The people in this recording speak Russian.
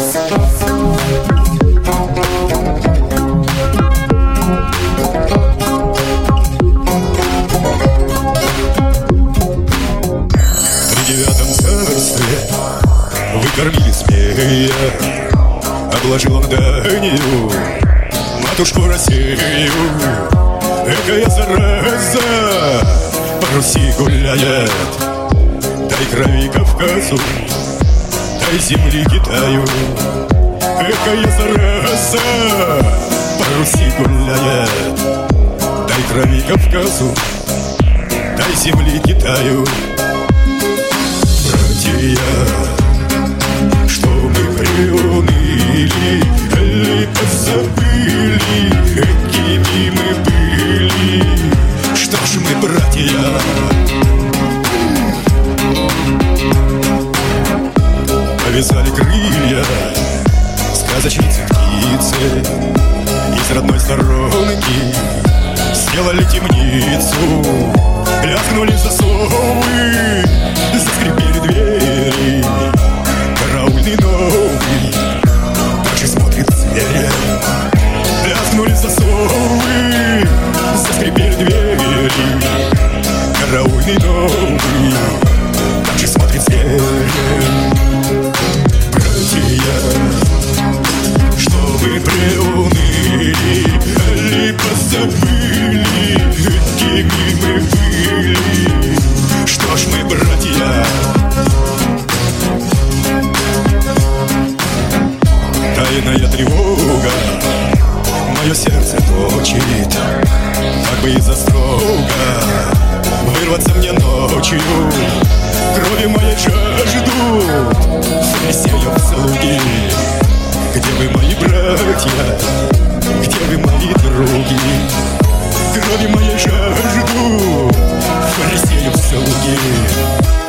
При девятом царстве вы кормили змея, обложил он данью матушку Россию. Экая зараза по Руси гуляет, дай крови Кавказу, дай земли Китаю. Экая зараза по Руси гуляет, дай крови Кавказу, дай земли Китаю. Братья, что мы приуныли, или позабыли, какими мы были? Что ж мы, братья? Повязали крылья сказочницы птицы, из родной сторонки сделали темницу. Лязгнули засовы, заскрипели двери. Караульный новый также смотрит зверя. Лязгнули засовы, заскрипели двери. Караульный новый также смотрит зверя. Братья, что вы приуныли, или позабыли, какими мы были? Что ж мы, братья? Тайная тревога мое сердце точит, как бы из-за строга вырваться мне ночью. Крови моей жаждут фарисеев слуги. Где вы, мои братья? Где вы, мои други? Крови моей жаждут фарисеев слуги.